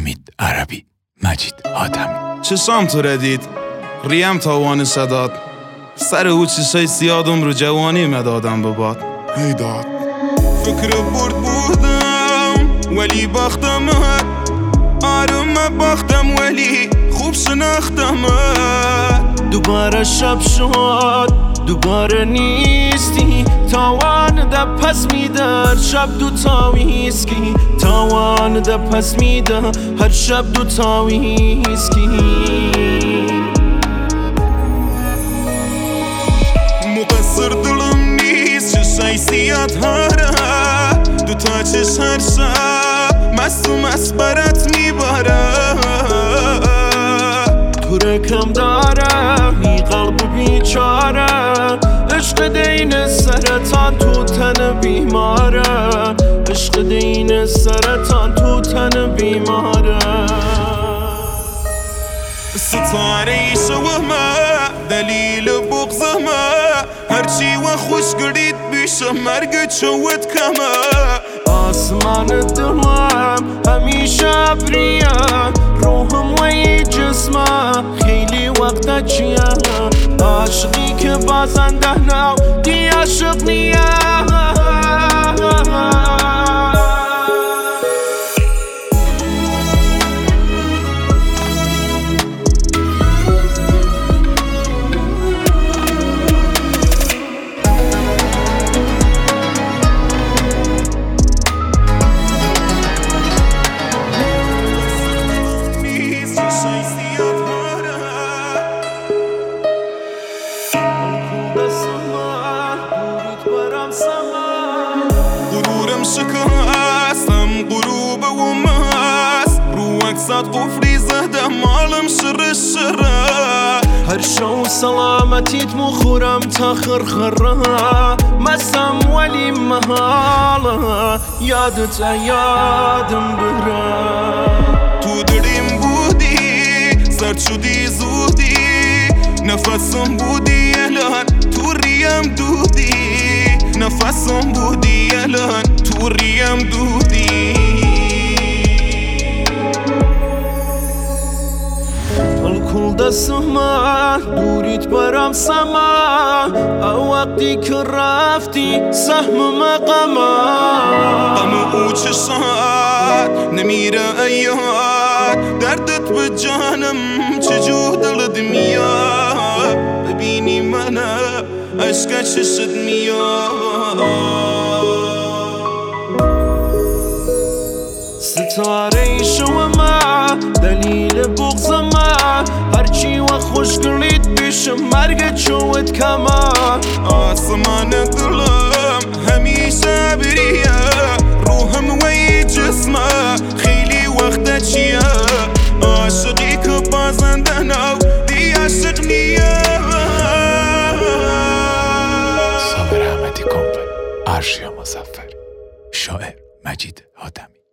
حمید عربی، مجید حاتمی. چشام تو ردید، ریم تاوان صداد، سر او چشای سیادم رو جوانی مدادم به باد. ای داد فکر برد بودم ولی باختمت، آروم باختم ولی خوب شناختمت. دوباره شب شد دوباره نیستی، تاوان ده پس میده هر شب دو تا ویسکی، تاوان ده پس میده هر شب دو تا ویسکی. مقصر دلم نیست چشای سیاد هاره، دو تا چش هر شب مست و مست برات میباره. تو رکم داره می قلب بیچاره، عشق دین سرطان تو تن بیماره، عشق دین سرطان تو تن بیماره. ستاره شومه دلیل بغضمه، هرچی و خوش گرید بیشه مرگ چوت کمه. آسمان دلم همیشه ابریه، روحم و جسمه خیلی وقت چیه، عاشقی که بازنده نو دی عاشق نیه. غرورم شکستم غروب و مست، رو اکسات قفلی زده مالم شره. هر شو سلامتیت مخورم تا خرخره، مستم ولی محاله یادت یادم بره. تو دلیم بودی سرد شدی زودی، نفسم بودی الان تو ریم دودی، نفسم بودی الان تو ریم دودی. الکل دستمه دوریت برام سما، وقتی که رفتی سهم مقامه. غم او چشات نمیره ایاد، دردت به جانم چجور دلت میاد. ببینی منه عشق چشت میاد. ستاره شومه دلیل بغضمه، هرچی و خوش گلید بیشه مرگ چوت کمه. آسمان دلم همیشه بریه، روحم و جسمه خیلی وقت چیه، عاشقی که بازنده نو دی عاشق نیه. صابر احمدی کمپانی، عرشیا مظفر، شاعر مجید حاتمی.